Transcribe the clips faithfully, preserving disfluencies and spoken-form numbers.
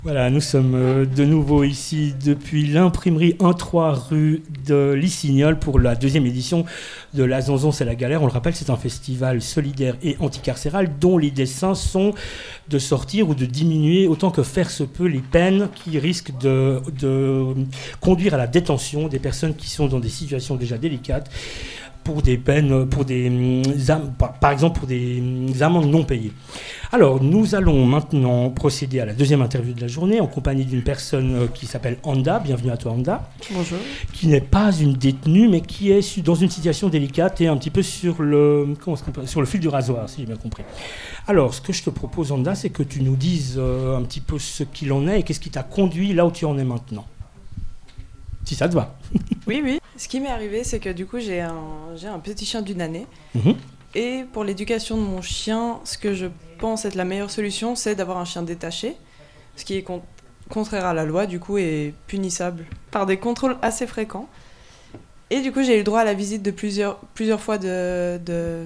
Voilà, nous sommes euh, de nouveau ici depuis l'imprimerie un trois rue de Lissignol pour la deuxième édition de La Zanzon, c'est la galère. On le rappelle, c'est un festival solidaire et anticarcéral dont les desseins sont de sortir ou de diminuer autant que faire se peut les peines qui risquent de, de conduire à la détention des personnes qui sont dans des situations déjà délicates pour des peines, pour des, par exemple pour des amendes non payées. Alors, nous allons maintenant procéder à la deuxième interview de la journée en compagnie d'une personne qui s'appelle Anda. Bienvenue à toi, Anda. Bonjour. Qui n'est pas une détenue, mais qui est dans une situation délicate et un petit peu sur le, comment sur le fil du rasoir, si j'ai bien compris. Alors, ce que je te propose, Anda, c'est que tu nous dises euh, un petit peu ce qu'il en est et qu'est-ce qui t'a conduit là où tu en es maintenant. Si ça te va. Oui, oui. Ce qui m'est arrivé, c'est que du coup, j'ai un, j'ai un petit chien d'une année. Mmh. Et pour l'éducation de mon chien, ce que je pense être la meilleure solution, c'est d'avoir un chien détaché. Ce qui est con- contraire à la loi, du coup, et punissable par des contrôles assez fréquents. Et du coup, j'ai eu le droit à la visite de plusieurs, plusieurs fois de, de,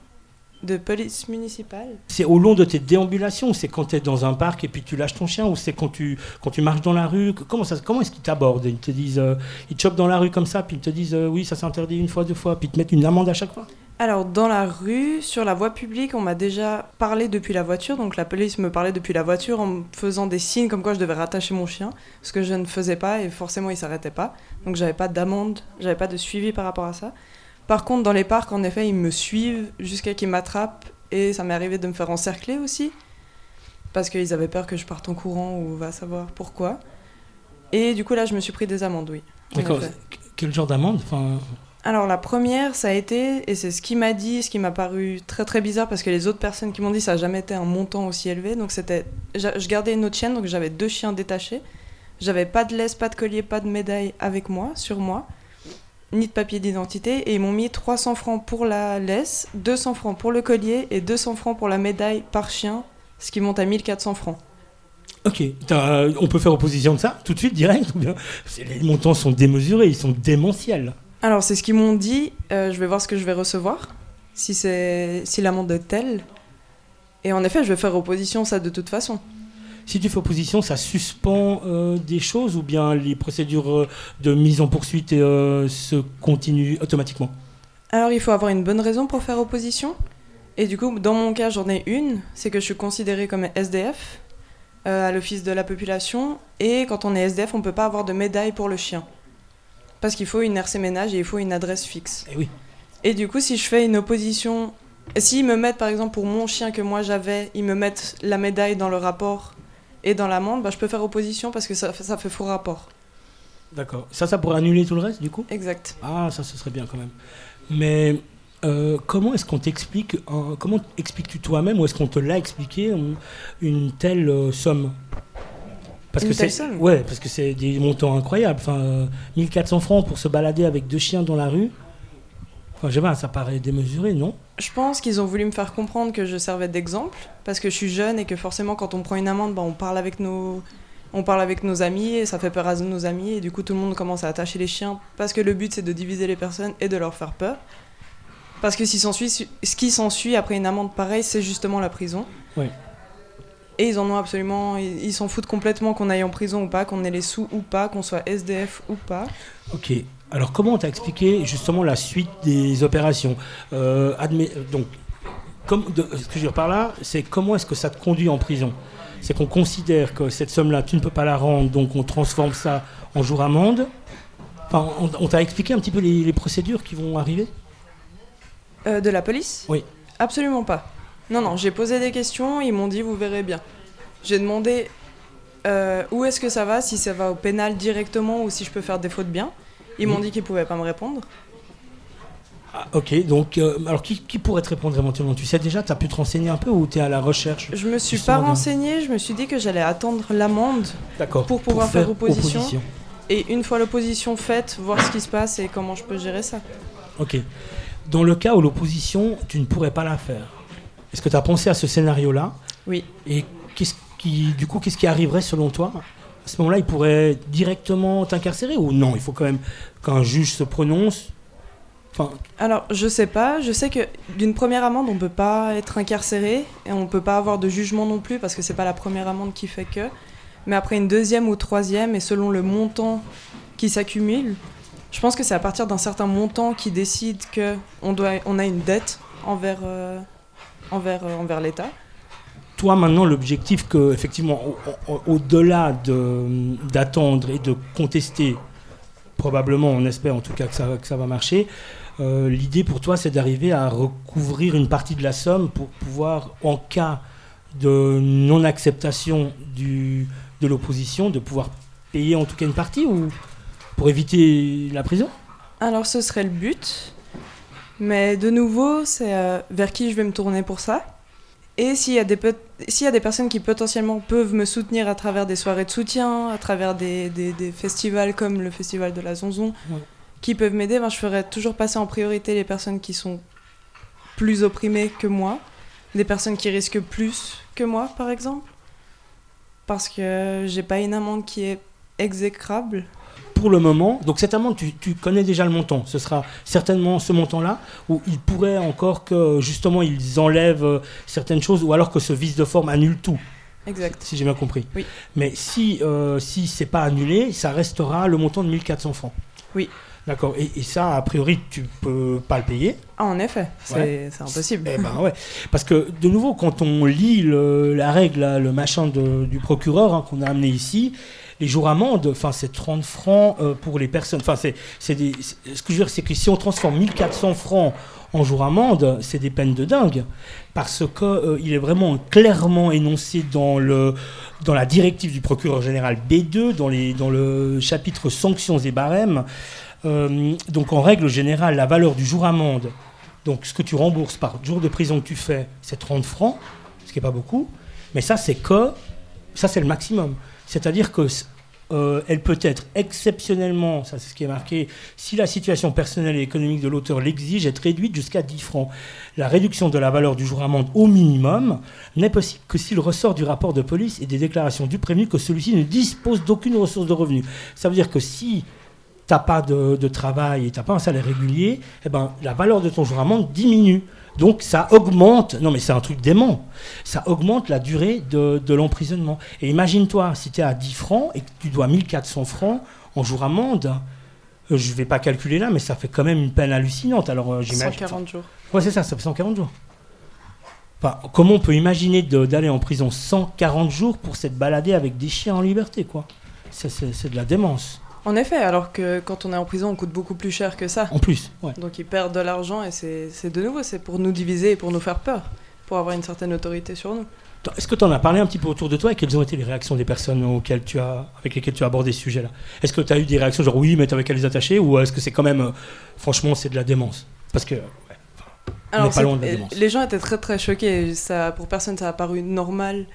de police municipale. C'est au long de tes déambulations, c'est quand tu es dans un parc et puis tu lâches ton chien, ou c'est quand tu, quand tu marches dans la rue? Comment, ça, comment est-ce qu'ils t'abordent? Ils te disent, euh, ils te chopent dans la rue comme ça, puis ils te disent euh, oui, ça c'est interdit une fois, deux fois, puis ils te mettent une amende à chaque fois? Alors, dans la rue, sur la voie publique, on m'a déjà parlé depuis la voiture. Donc, la police me parlait depuis la voiture en me faisant des signes comme quoi je devais rattacher mon chien, ce que je ne faisais pas et forcément, il ne s'arrêtait pas. Donc, j'avais pas d'amende, j'avais pas de suivi par rapport à ça. Par contre, dans les parcs, en effet, ils me suivent jusqu'à qu'ils m'attrapent et ça m'est arrivé de me faire encercler aussi parce qu'ils avaient peur que je parte en courant ou va savoir pourquoi. Et du coup, là, je me suis pris des amendes, oui. D'accord. Quel genre d'amende? enfin... Alors la première, ça a été, et c'est ce qu'il m'a dit, ce qui m'a paru très très bizarre parce que les autres personnes qui m'ont dit ça n'a jamais été un montant aussi élevé. Donc c'était, je gardais une autre chienne, donc j'avais deux chiens détachés. J'avais pas de laisse, pas de collier, pas de médaille avec moi, sur moi, ni de papier d'identité. Et ils m'ont mis trois cents francs pour la laisse, deux cents francs pour le collier et deux cents francs pour la médaille par chien, ce qui monte à mille quatre cents francs. Ok, euh, on peut faire opposition de ça tout de suite, direct ou bien les montants sont démesurés, ils sont démentiels. Alors, c'est ce qu'ils m'ont dit. Euh, je vais voir ce que je vais recevoir, si, c'est, si l'amende est telle. Et en effet, je vais faire opposition, ça, de toute façon. Si tu fais opposition, ça suspend euh, des choses ou bien les procédures de mise en poursuite euh, se continuent automatiquement? Alors, il faut avoir une bonne raison pour faire opposition. Et du coup, dans mon cas, j'en ai une. C'est que je suis considérée comme S D F euh, à l'Office de la population. Et quand on est S D F, on ne peut pas avoir de médaille pour le chien. Parce qu'il faut une R C ménage et il faut une adresse fixe. Et oui. Et du coup, si je fais une opposition... S'ils me mettent, par exemple, pour mon chien que moi j'avais, ils me mettent la médaille dans le rapport et dans l'amende, bah, je peux faire opposition parce que ça, ça fait faux rapport. D'accord. Ça, ça pourrait annuler tout le reste, du coup? Exact. Ah, ça, ce serait bien quand même. Mais euh, comment est-ce qu'on t'explique... Euh, comment expliques-tu toi-même ou est-ce qu'on te l'a expliqué une, une telle euh, somme? Parce Une que telle c'est, somme. ouais, parce que c'est des montants incroyables. Enfin, euh, mille quatre cents francs pour se balader avec deux chiens dans la rue. Enfin, je sais pas, ça paraît démesuré, non? Je pense qu'ils ont voulu me faire comprendre que je servais d'exemple, parce que je suis jeune et que forcément, quand on prend une amende, bah, on parle avec nos, on parle avec nos amis et ça fait peur à nos amis. Et du coup, tout le monde commence à attacher les chiens, parce que le but, c'est de diviser les personnes et de leur faire peur. Parce que si s'ensuit, ce qui s'ensuit après une amende pareille, c'est justement la prison. Oui. Et ils en ont absolument... Ils, ils s'en foutent complètement qu'on aille en prison ou pas, qu'on ait les sous ou pas, qu'on soit S D F ou pas. Ok. Alors, comment on t'a expliqué justement la suite des opérations euh, admet, donc, comme de, ce que je veux dire par là, c'est comment est-ce que ça te conduit en prison? C'est qu'on considère que cette somme-là, tu ne peux pas la rendre, donc on transforme ça en jour amende. Enfin, on, on t'a expliqué un petit peu les, les procédures qui vont arriver? euh, De la police? Oui. Absolument pas. Non, non, j'ai posé des questions, ils m'ont dit, vous verrez bien. J'ai demandé euh, où est-ce que ça va, si ça va au pénal directement ou si je peux faire défaut de bien. Ils m'ont dit qu'ils ne pouvaient pas me répondre. Ah, ok, donc, euh, alors qui, qui pourrait te répondre éventuellement? Tu sais déjà, tu as pu te renseigner un peu ou tu es à la recherche? Je me suis pas renseignée, je me suis dit que j'allais attendre l'amende D'accord, pour pouvoir pour faire faire opposition. opposition. Et une fois l'opposition faite, voir ce qui se passe et comment je peux gérer ça. Ok. Dans le cas où l'opposition, tu ne pourrais pas la faire, est-ce que tu as pensé à ce scénario-là? Oui. Et qu'est-ce qui, du coup, qu'est-ce qui arriverait selon toi? À ce moment-là, il pourrait directement t'incarcérer ou non? Il faut quand même qu'un juge se prononce. Enfin... Alors, je sais pas. Je sais que d'une première amende, on peut pas être incarcéré et on peut pas avoir de jugement non plus parce que c'est pas la première amende qui fait que. Mais après une deuxième ou troisième, et selon le montant qui s'accumule, je pense que c'est à partir d'un certain montant qui décide qu'on doit, on a une dette envers, euh, envers, euh, envers l'État. Toi, maintenant, l'objectif que, effectivement, au, au, au-delà de, d'attendre et de contester, probablement, on espère en tout cas que ça, que ça va marcher, euh, l'idée pour toi, c'est d'arriver à recouvrir une partie de la somme pour pouvoir, en cas de non-acceptation du, de l'opposition, de pouvoir payer en tout cas une partie, ou pour éviter la prison ? Alors, ce serait le but. Mais de nouveau, c'est euh, vers qui je vais me tourner pour ça. Et s'il y a des, pe- s'il y a des personnes qui potentiellement peuvent me soutenir à travers des soirées de soutien, à travers des, des, des festivals comme le festival de la Zonzon, ouais. qui peuvent m'aider, ben je ferai toujours passer en priorité les personnes qui sont plus opprimées que moi, des personnes qui risquent plus que moi, par exemple, parce que j'ai pas une amende qui est exécrable. Pour le moment, donc cette amende, tu, tu connais déjà le montant. Ce sera certainement ce montant-là, où il pourrait encore que, justement, ils enlèvent certaines choses, ou alors que ce vice de forme annule tout. Exact. Si j'ai bien compris. Oui. Mais si, euh, si ce n'est pas annulé, ça restera le montant de mille quatre cents francs. Oui. D'accord. Et, et ça, a priori, tu ne peux pas le payer. Ah, en effet, c'est, ouais. c'est impossible. Eh ben, ouais. Parce que, de nouveau, quand on lit le, la règle, là, le machin de, du procureur hein, qu'on a amené ici, les jours amendes, enfin, c'est trente francs euh, pour les personnes. Enfin, c'est, c'est des, c'est, ce que je veux dire, c'est que si on transforme mille quatre cents francs en jours amende, c'est des peines de dingue. Parce qu'il euh, est vraiment clairement énoncé dans, le, dans la directive du procureur général B deux, dans, les, dans le chapitre sanctions et barèmes. Euh, donc, en règle générale, la valeur du jour amende, donc ce que tu rembourses par jour de prison que tu fais, c'est trente francs, ce qui n'est pas beaucoup. Mais ça, c'est que, ça, c'est le maximum. C'est-à-dire qu'elle euh, peut être exceptionnellement, ça c'est ce qui est marqué, si la situation personnelle et économique de l'auteur l'exige, être réduite jusqu'à dix francs. La réduction de la valeur du jour amende au minimum n'est possible que s'il ressort du rapport de police et des déclarations du prévenu que celui-ci ne dispose d'aucune ressource de revenus. Ça veut dire que si tu n'as pas de, de travail et tu n'as pas un salaire régulier, eh ben, la valeur de ton jour amende diminue. Donc ça augmente, non mais c'est un truc dément, ça augmente la durée de, de l'emprisonnement. Et imagine-toi, si tu es à dix francs et que tu dois mille quatre cents francs en jour amende, euh, je ne vais pas calculer là, mais ça fait quand même une peine hallucinante. Alors, euh, j'imagine, cent quarante jours. Ouais, c'est ça, ça fait cent quarante jours. Enfin, comment on peut imaginer de, d'aller en prison cent quarante jours pour s'être baladé avec des chiens en liberté, quoi. c'est, c'est, c'est de la démence. En effet, alors que quand on est en prison, on coûte beaucoup plus cher que ça. En plus, ouais. Donc ils perdent de l'argent et c'est, c'est de nouveau, c'est pour nous diviser et pour nous faire peur, pour avoir une certaine autorité sur nous. Est-ce que tu en as parlé un petit peu autour de toi et quelles ont été les réactions des personnes auxquelles tu as, avec lesquelles tu as abordé ce sujet-là ? Est-ce que tu as eu des réactions genre oui, mais tu avais qu'à les attacher, ou est-ce que c'est quand même, euh, franchement, c'est de la démence ? Parce que, ouais, on alors, n'est pas loin de la démence. Les gens étaient très très choqués, ça, pour personne ça a paru normal.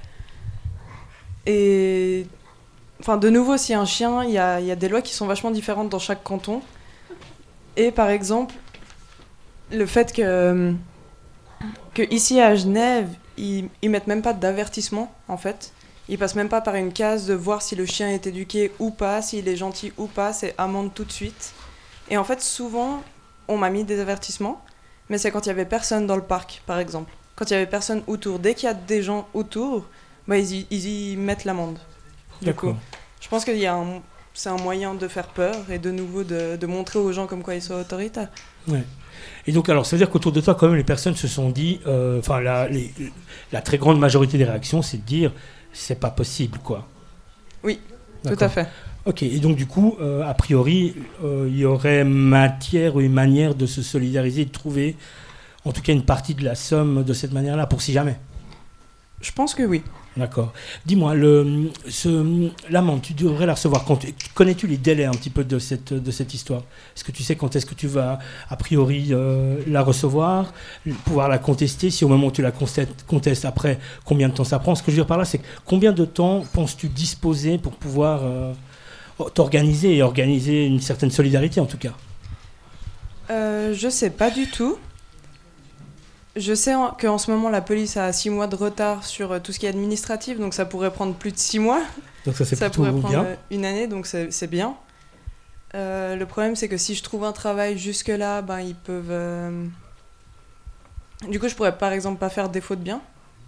Et... Enfin, de nouveau, s'il y a un chien, il y a, il y a des lois qui sont vachement différentes dans chaque canton. Et par exemple, le fait que, que ici à Genève, ils, ils mettent même pas d'avertissement, en fait. Ils passent même pas par une case de voir si le chien est éduqué ou pas, s'il est gentil ou pas, c'est amende tout de suite. Et en fait, souvent, on m'a mis des avertissements, mais c'est quand il y avait personne dans le parc, par exemple. Quand il y avait personne autour. Dès qu'il y a des gens autour, bah, ils, y, ils y mettent l'amende. Du coup, je pense que un, c'est un moyen de faire peur et de nouveau de, de montrer aux gens comme quoi ils sont autoritaires. Ouais. Et donc, alors, ça veut dire qu'autour de toi, quand même, les personnes se sont dit, enfin, euh, la, les, la très grande majorité des réactions, c'est de dire, c'est pas possible, quoi. Oui, D'accord. Tout à fait. Ok, et donc du coup, euh, a priori, euh, il y aurait matière ou une manière de se solidariser, de trouver, en tout cas, une partie de la somme de cette manière-là, pour si jamais. Je pense que oui. D'accord. Dis-moi, le, ce, l'amende, tu devrais la recevoir quand tu, connais-tu les délais un petit peu de cette, de cette histoire ? Est-ce que tu sais quand est-ce que tu vas, a priori, euh, la recevoir, pouvoir la contester ? Si au moment où tu la contestes, contestes après, combien de temps ça prend ? Ce que je veux dire par là, c'est combien de temps penses-tu disposer pour pouvoir euh, t'organiser et organiser une certaine solidarité, en tout cas ? euh, Je sais pas du tout. Je sais en, qu'en ce moment, la police a six mois de retard sur euh, tout ce qui est administratif, donc ça pourrait prendre plus de six mois. Donc ça, c'est ça plutôt pourrait prendre bien. Euh, une année, donc c'est, c'est bien. Euh, le problème, c'est que si je trouve un travail jusque-là, ben, ils peuvent... Euh... Du coup, je pourrais par exemple pas faire défaut de bien.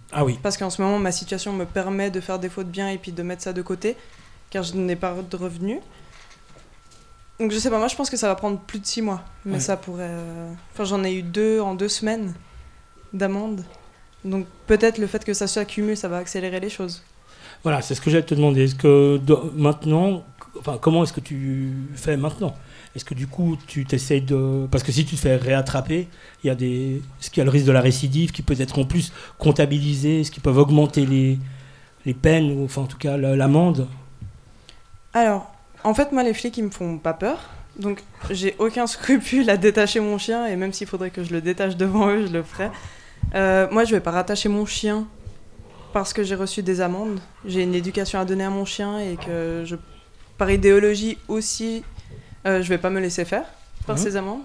Ah oui. Parce qu'en ce moment, ma situation me permet de faire défaut de biens et puis de mettre ça de côté, car je n'ai pas de revenus. Donc je sais pas, moi je pense que ça va prendre plus de six mois. Mais ouais. ça pourrait... Euh... Enfin, j'en ai eu deux en deux semaines d'amende. Donc peut-être le fait que ça s'accumule, ça va accélérer les choses. Voilà, c'est ce que j'allais te demander. Est-ce que de, maintenant, enfin, comment est-ce que tu fais maintenant ? Est-ce que du coup, tu t'essayes de... Parce que si tu te fais réattraper, il y a des... Est-ce qu'il y a le risque de la récidive qui peut être en plus comptabilisé ? Est-ce qu'ils peuvent augmenter les, les peines, ou enfin en tout cas l'amende ? Alors, en fait, moi, les flics, ils me font pas peur. Donc, j'ai aucun scrupule à détacher mon chien. Et même s'il faudrait que je le détache devant eux, je le ferai. Euh, moi, je vais pas rattacher mon chien parce que j'ai reçu des amendes. J'ai une éducation à donner à mon chien et que, je, par idéologie aussi, euh, je vais pas me laisser faire par mmh. ces amendes.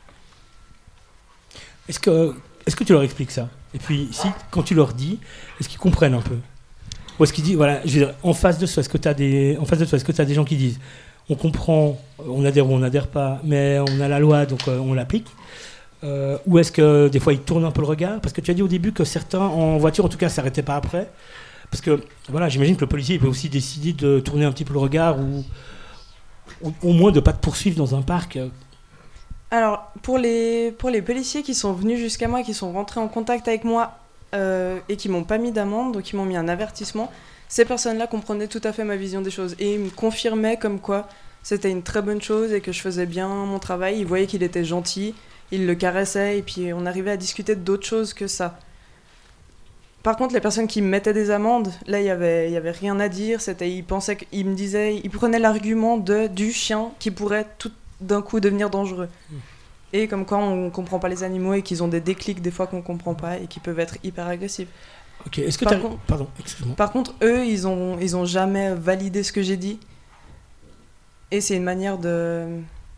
Est-ce que, est-ce que tu leur expliques ça ? Et puis, si, quand tu leur dis, est-ce qu'ils comprennent un peu ? Ou est-ce qu'ils disent, voilà, je veux dire, en face de toi, est-ce que tu as des, en face de toi, est-ce que tu as des gens qui disent, on comprend, on adhère ou on n'adhère pas, mais on a la loi, donc euh, on l'applique. Euh, ou est-ce que des fois ils tournent un peu le regard ? Parce que tu as dit au début que certains en voiture, en tout cas, ne s'arrêtaient pas après. Parce que voilà, j'imagine que le policier il peut aussi décider de tourner un petit peu le regard ou, ou au moins de ne pas te poursuivre dans un parc. Alors, pour les, pour les policiers qui sont venus jusqu'à moi, qui sont rentrés en contact avec moi euh, et qui ne m'ont pas mis d'amende, donc ils m'ont mis un avertissement, ces personnes-là comprenaient tout à fait ma vision des choses. Et ils me confirmaient comme quoi c'était une très bonne chose et que je faisais bien mon travail. Ils voyaient qu'il était gentil. Il le caressait et puis on arrivait à discuter d'autres choses que ça. Par contre, les personnes qui me mettaient des amendes, là, il y avait, il y avait rien à dire. C'était, ils pensaient, ils me disaient, ils prenaient l'argument de, du chien qui pourrait tout d'un coup devenir dangereux. Mmh. Et comme quoi on comprend pas les animaux et qu'ils ont des déclics des fois qu'on comprend pas et qui peuvent être hyper agressifs. Ok, est-ce que par t'as... contre, Pardon, excuse-moi. Par contre, eux, ils ont, ils ont jamais validé ce que j'ai dit. Et c'est une manière de...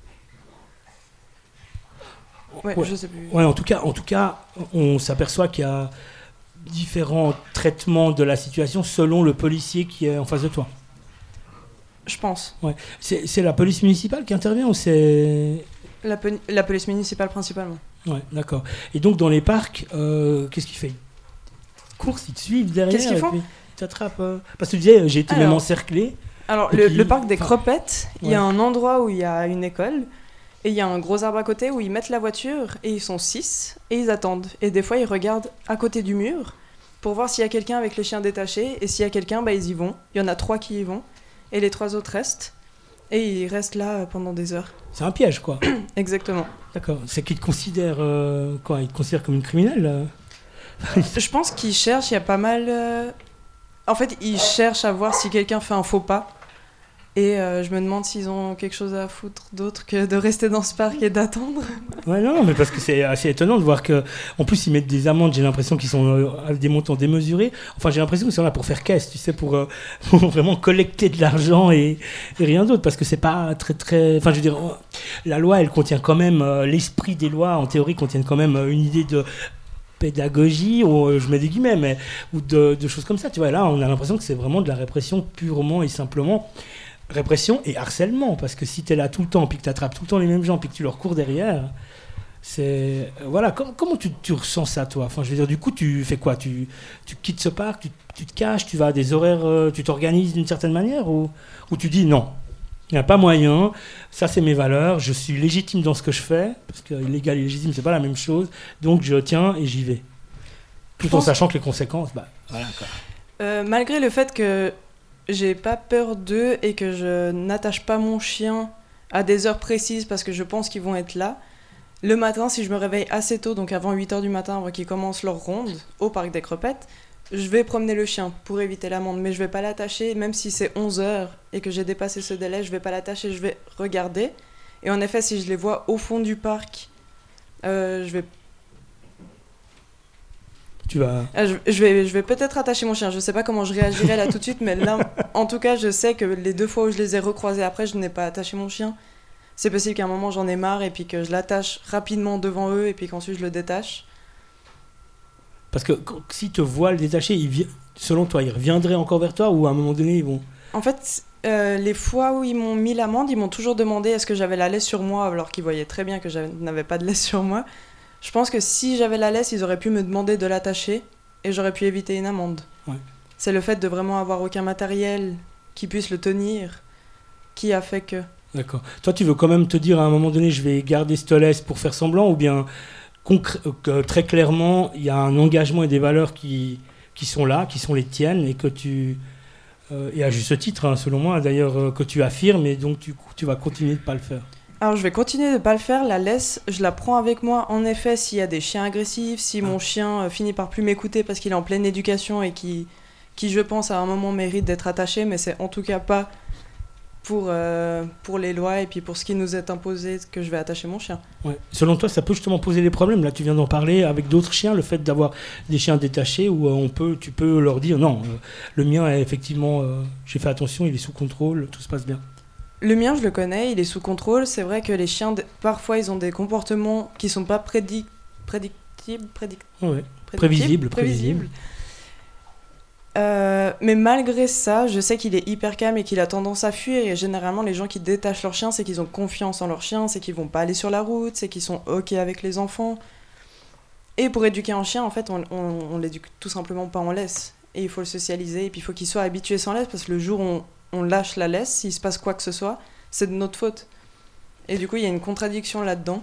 Ouais, ouais. je sais plus. Ouais, en tout cas, en tout cas, on s'aperçoit qu'il y a différents traitements de la situation selon le policier qui est en face de toi. Je pense. Ouais. C'est, c'est la police municipale qui intervient ou c'est... La, pe- la police municipale principalement. Ouais, d'accord. Et donc dans les parcs, euh, qu'est-ce qu'ils font ? Course, ils te suivent derrière. Qu'est-ce qu'ils font ? Ils t'attrapent. Euh... Parce que tu disais, j'ai été Alors, même encerclé. Alors, le, puis... le parc des enfin, Cropettes, il ouais. y a un endroit où il y a une école. Et il y a un gros arbre à côté où ils mettent la voiture et ils sont six et ils attendent. Et des fois, ils regardent à côté du mur pour voir s'il y a quelqu'un avec les chiens détachés. Et s'il y a quelqu'un, bah, ils y vont. Il y en a trois qui y vont. Et les trois autres restent. Et ils restent là pendant des heures. C'est un piège, quoi. Exactement. D'accord. C'est qu'ils te considèrent, euh, quoi, ils te considèrent comme une criminelle euh... Je pense qu'ils cherchent, il y a pas mal... Euh... En fait, ils cherchent à voir si quelqu'un fait un faux pas. Et euh, je me demande s'ils ont quelque chose à foutre d'autre que de rester dans ce parc et d'attendre. Ouais, non, mais parce que c'est assez étonnant de voir que, en plus, ils mettent des amendes. J'ai l'impression qu'ils sont euh, à des montants démesurés. Enfin, j'ai l'impression qu'ils sont là pour faire caisse, tu sais, pour, euh, pour vraiment collecter de l'argent et, et rien d'autre, parce que c'est pas très très. Enfin, je veux dire, la loi, elle contient quand même euh, l'esprit des lois. En théorie, contiennent quand même euh, une idée de pédagogie, ou je mets des guillemets, mais ou de, de choses comme ça. Tu vois, là, on a l'impression que c'est vraiment de la répression purement et simplement. Répression et harcèlement, parce que si tu es là tout le temps, puis que tu attrapes tout le temps les mêmes gens, puis que tu leur cours derrière, c'est... Voilà, comment, comment tu, tu ressens ça, toi ? Enfin, je veux dire, du coup, tu fais quoi ? tu, tu quittes ce parc, tu, tu te caches, tu vas à des horaires, euh, tu t'organises d'une certaine manière, ou, ou tu dis non, il n'y a pas moyen, ça c'est mes valeurs, je suis légitime dans ce que je fais, parce que illégal et légitime, c'est pas la même chose, donc je tiens et j'y vais. Tout en sachant que les conséquences, bah, voilà, quoi. Euh, malgré le fait que j'ai pas peur d'eux et que je n'attache pas mon chien à des heures précises parce que je pense qu'ils vont être là. Le matin, si je me réveille assez tôt, donc avant huit heures du matin, avant qu'ils commencent leur ronde au parc des Cropettes, je vais promener le chien pour éviter l'amende, mais je vais pas l'attacher, même si c'est onze heures et que j'ai dépassé ce délai, je vais pas l'attacher, je vais regarder. Et en effet, si je les vois au fond du parc, euh, je vais Tu vas... je, je, vais, je vais peut-être attacher mon chien. Je sais pas comment je réagirai là tout de suite, mais là, en tout cas, je sais que les deux fois où je les ai recroisés après, je n'ai pas attaché mon chien. C'est possible qu'à un moment, j'en ai marre et puis que je l'attache rapidement devant eux et puis qu'ensuite, je le détache. Parce que s'ils te voient le détacher, ils vi... selon toi, ils reviendraient encore vers toi ou à un moment donné, ils vont... En fait, euh, les fois où ils m'ont mis l'amende, ils m'ont toujours demandé est-ce que j'avais la laisse sur moi, alors qu'ils voyaient très bien que je n'avais pas de laisse sur moi. Je pense que si j'avais la laisse, ils auraient pu me demander de l'attacher et j'aurais pu éviter une amende. Ouais. C'est le fait de vraiment avoir aucun matériel qui puisse le tenir qui a fait que... D'accord. Toi, tu veux quand même te dire à un moment donné, je vais garder cette laisse pour faire semblant, ou bien concr- euh, très clairement, il y a un engagement et des valeurs qui, qui sont là, qui sont les tiennes, et que tu... Euh, et à juste titre, hein, selon moi, d'ailleurs, euh, que tu affirmes, et donc tu, tu vas continuer de ne pas le faire. Alors je vais continuer de ne pas le faire, la laisse, je la prends avec moi. En effet, s'il y a des chiens agressifs, si ah. mon chien euh, finit par plus m'écouter parce qu'il est en pleine éducation et qui, qui, je pense, à un moment mérite d'être attaché, mais c'est en tout cas pas pour, euh, pour les lois et puis pour ce qui nous est imposé que je vais attacher mon chien. Ouais. Selon toi, ça peut justement poser des problèmes. Là, tu viens d'en parler avec d'autres chiens, le fait d'avoir des chiens détachés où euh, on peut, tu peux leur dire non, euh, le mien est effectivement, euh, j'ai fait attention, il est sous contrôle, tout se passe bien. Le mien, je le connais, il est sous contrôle. C'est vrai que les chiens, parfois, ils ont des comportements qui sont pas prédic... prédictibles, prédic... ouais. prévisibles, prévisibles. prévisibles. Euh, mais malgré ça, je sais qu'il est hyper calme et qu'il a tendance à fuir. Et généralement, les gens qui détachent leur chien, c'est qu'ils ont confiance en leur chien, c'est qu'ils vont pas aller sur la route, c'est qu'ils sont ok avec les enfants. Et pour éduquer un chien, en fait, on, on, on l'éduque tout simplement pas en laisse. Et il faut le socialiser, et puis il faut qu'il soit habitué sans laisse, parce que le jour où on on lâche la laisse, s'il se passe quoi que ce soit, c'est de notre faute. Et du coup, il y a une contradiction là-dedans,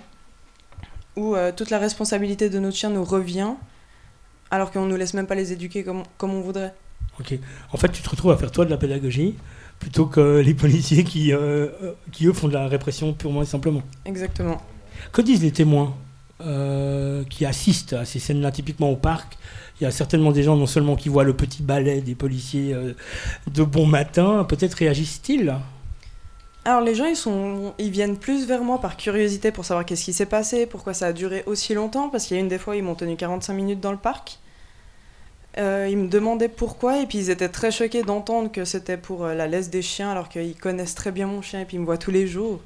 où euh, toute la responsabilité de notre chien nous revient, alors qu'on ne nous laisse même pas les éduquer comme, comme on voudrait. Ok. En fait, tu te retrouves à faire toi de la pédagogie, plutôt que les policiers qui, euh, qui eux, font de la répression purement et simplement. Exactement. Que disent les témoins euh, qui assistent à ces scènes-là, typiquement au parc? Il y a certainement des gens, non seulement qui voient le petit balai des policiers euh, de bon matin, peut-être réagissent-ils? Alors les gens, ils, sont, ils viennent plus vers moi par curiosité pour savoir qu'est-ce qui s'est passé, pourquoi ça a duré aussi longtemps, parce qu'il y a une des fois, ils m'ont tenu quarante-cinq minutes dans le parc. Euh, ils me demandaient pourquoi, et puis ils étaient très choqués d'entendre que c'était pour euh, la laisse des chiens, alors qu'ils connaissent très bien mon chien, et puis ils me voient tous les jours.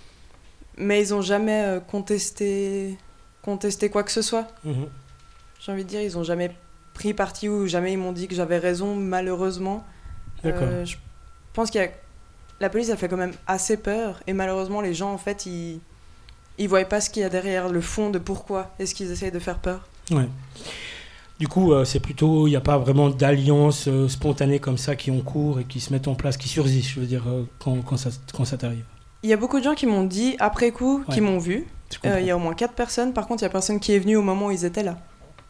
Mais ils n'ont jamais euh, contesté, contesté quoi que ce soit. Mmh. J'ai envie de dire, ils n'ont jamais pris parti ou jamais ils m'ont dit que j'avais raison, malheureusement. D'accord. Euh, je pense qu'il y a... La police, elle fait quand même assez peur. Et malheureusement, les gens, en fait, ils ne voient pas ce qu'il y a derrière, le fond de pourquoi est-ce qu'ils essayent de faire peur. Ouais. Du coup, euh, c'est plutôt... Il n'y a pas vraiment d'alliance euh, spontanée comme ça qui ont cours et qui se mettent en place, qui surgissent, je veux dire, euh, quand, quand, ça, quand ça t'arrive. Il y a beaucoup de gens qui m'ont dit, après coup, ouais. qui m'ont vu. Euh, il y a au moins quatre personnes. Par contre, il n'y a personne qui est venu au moment où ils étaient là.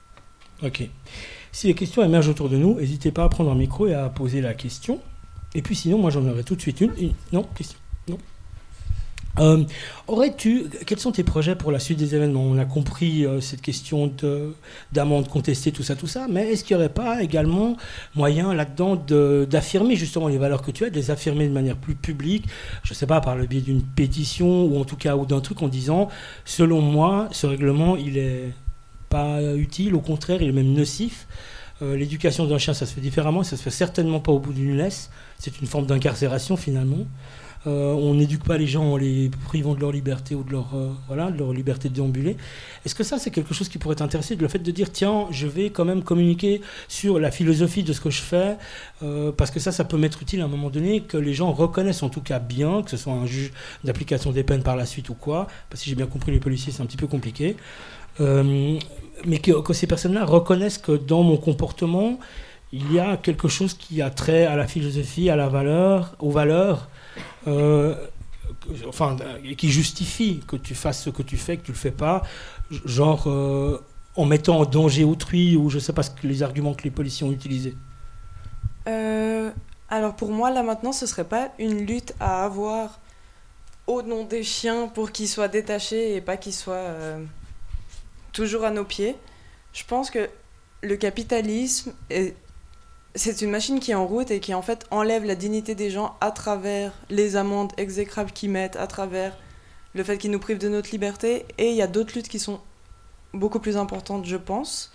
Ok. Si les questions émergent autour de nous, n'hésitez pas à prendre un micro et à poser la question. Et puis sinon, moi j'en aurais tout de suite une. une... Non, question. Non. Euh, aurais-tu... Quels sont tes projets pour la suite des événements? On a compris euh, cette question de, d'amende contestée, tout ça, tout ça. Mais est-ce qu'il n'y aurait pas également moyen là-dedans de, d'affirmer justement les valeurs que tu as, de les affirmer de manière plus publique? Je ne sais pas, par le biais d'une pétition ou en tout cas ou d'un truc en disant, selon moi, ce règlement, il est... pas utile, au contraire, il est même nocif. Euh, l'éducation d'un chien, ça se fait différemment, ça se fait certainement pas au bout d'une laisse. C'est une forme d'incarcération finalement. Euh, on n'éduque pas les gens en les privant de leur liberté ou de leur, euh, voilà, de leur liberté de déambuler. Est-ce que ça, c'est quelque chose qui pourrait t'intéresser, le fait de dire, tiens, je vais quand même communiquer sur la philosophie de ce que je fais, euh, parce que ça, ça peut m'être utile à un moment donné, que les gens reconnaissent en tout cas bien, que ce soit un juge d'application des peines par la suite ou quoi, parce que si j'ai bien compris, les policiers, c'est un petit peu compliqué. Euh, mais que, que ces personnes-là reconnaissent que dans mon comportement, il y a quelque chose qui a trait à la philosophie, à la valeur, aux valeurs, euh, enfin, qui justifie que tu fasses ce que tu fais, que tu le fais pas, genre euh, en mettant en danger autrui, ou je sais pas ce que les arguments que les policiers ont utilisés. Euh, alors pour moi, là maintenant, ce serait pas une lutte à avoir au nom des chiens pour qu'ils soient détachés et pas qu'ils soient... Euh... toujours à nos pieds. Je pense que le capitalisme, est... c'est une machine qui est en route et qui en fait enlève la dignité des gens à travers les amendes exécrables qu'ils mettent, à travers le fait qu'ils nous privent de notre liberté. Et il y a d'autres luttes qui sont beaucoup plus importantes, je pense.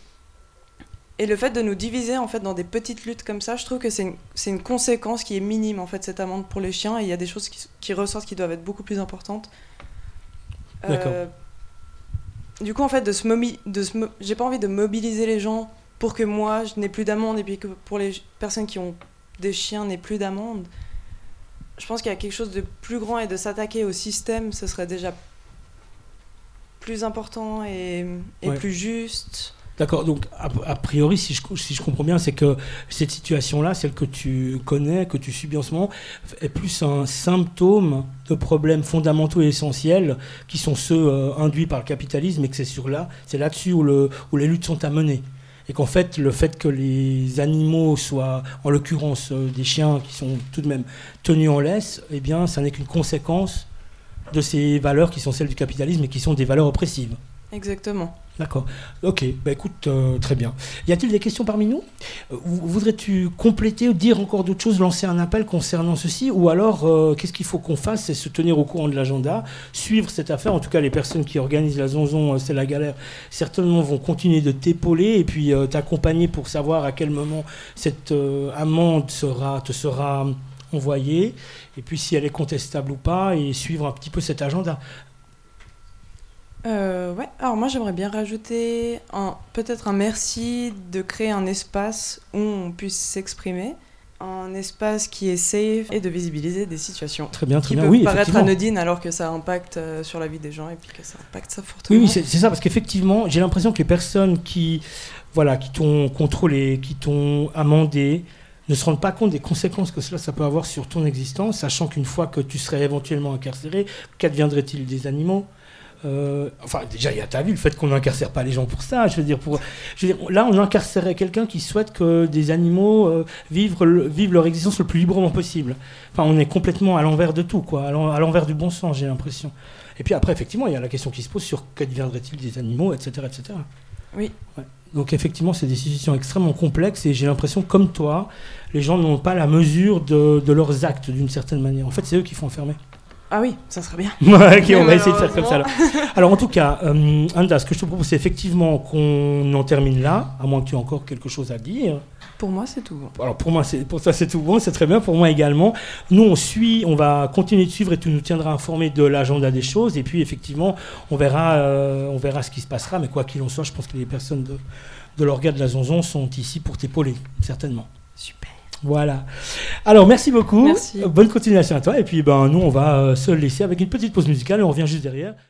Et le fait de nous diviser en fait dans des petites luttes comme ça, je trouve que c'est une, c'est une conséquence qui est minime en fait, cette amende pour les chiens. Et il y a des choses qui, qui ressortent qui doivent être beaucoup plus importantes. D'accord. Euh... Du coup, en fait, de se mobi- de se mo- j'ai pas envie de mobiliser les gens pour que moi, je n'ai plus d'amende et puis que pour les personnes qui ont des chiens, n'aient plus d'amende. Je pense qu'il y a quelque chose de plus grand et de s'attaquer au système, ce serait déjà plus important et, et ouais. plus juste. D'accord, donc a, a priori, si je, si je comprends bien, c'est que cette situation-là, celle que tu connais, que tu subis en ce moment, est plus un symptôme de problèmes fondamentaux et essentiels qui sont ceux euh, induits par le capitalisme, et que c'est sur là, c'est là-dessus où, le, où les luttes sont à mener. Et qu'en fait, le fait que les animaux soient, en l'occurrence euh, des chiens qui sont tout de même tenus en laisse, eh bien, ça n'est qu'une conséquence de ces valeurs qui sont celles du capitalisme et qui sont des valeurs oppressives. Exactement. D'accord. Ok. Bah écoute, euh, très bien. Y a-t-il des questions parmi nous ? euh, Voudrais-tu compléter ou dire encore d'autres choses, lancer un appel concernant ceci ? Ou alors, euh, qu'est-ce qu'il faut qu'on fasse ? C'est se tenir au courant de l'agenda, suivre cette affaire. En tout cas, les personnes qui organisent la Zonzon, euh, c'est la galère, certainement vont continuer de t'épauler et puis euh, t'accompagner pour savoir à quel moment cette euh, amende sera, te sera envoyée. Et puis, si elle est contestable ou pas, et suivre un petit peu cet agenda. Euh, ouais, alors moi j'aimerais bien rajouter un, peut-être un merci de créer un espace où on puisse s'exprimer, un espace qui est safe et de visibiliser des situations Très bien, très qui bien. peuvent Oui, paraître anodines alors que ça impacte euh, sur la vie des gens et puis que ça impacte ça fortement. Oui, oui c'est, c'est ça, parce qu'effectivement, j'ai l'impression que les personnes qui, voilà, qui t'ont contrôlé, qui t'ont amendé, ne se rendent pas compte des conséquences que cela ça peut avoir sur ton existence, sachant qu'une fois que tu serais éventuellement incarcéré, qu'adviendrait-il des animaux ? Euh, enfin, déjà, il y a, t'as vu le fait qu'on n'incarcère pas les gens pour ça. Je veux dire, pour, je veux dire là, on incarcérait quelqu'un qui souhaite que des animaux euh, vivent, le, vivent leur existence le plus librement possible. Enfin, on est complètement à l'envers de tout, quoi, à, l'en, à l'envers du bon sens, j'ai l'impression. Et puis après, effectivement, il y a la question qui se pose sur que deviendrait-il des animaux, et cetera, et cetera. Oui. Ouais. Donc effectivement, c'est des situations extrêmement complexes et j'ai l'impression, comme toi, les gens n'ont pas la mesure de, de leurs actes d'une certaine manière. En fait, c'est eux qui font enfermer. Ah oui, ça serait bien. Ouais, ok, on va essayer de faire comme ça. Alors, alors en tout cas, euh, Anda, ce que je te propose, c'est effectivement qu'on en termine là, à moins que tu aies encore quelque chose à dire. Pour moi, c'est tout bon. Alors pour moi, c'est, pour toi, c'est tout bon, c'est très bien. Pour moi également. Nous, on suit, on va continuer de suivre et tu nous tiendras informés de l'agenda des choses. Et puis, effectivement, on verra, euh, on verra ce qui se passera. Mais quoi qu'il en soit, je pense que les personnes de, de l'organe de la Zonzon sont ici pour t'épauler, certainement. Super. Voilà. Alors, merci beaucoup. Merci. Bonne continuation à toi. Et puis, ben, nous, on va euh, se laisser avec une petite pause musicale et on revient juste derrière.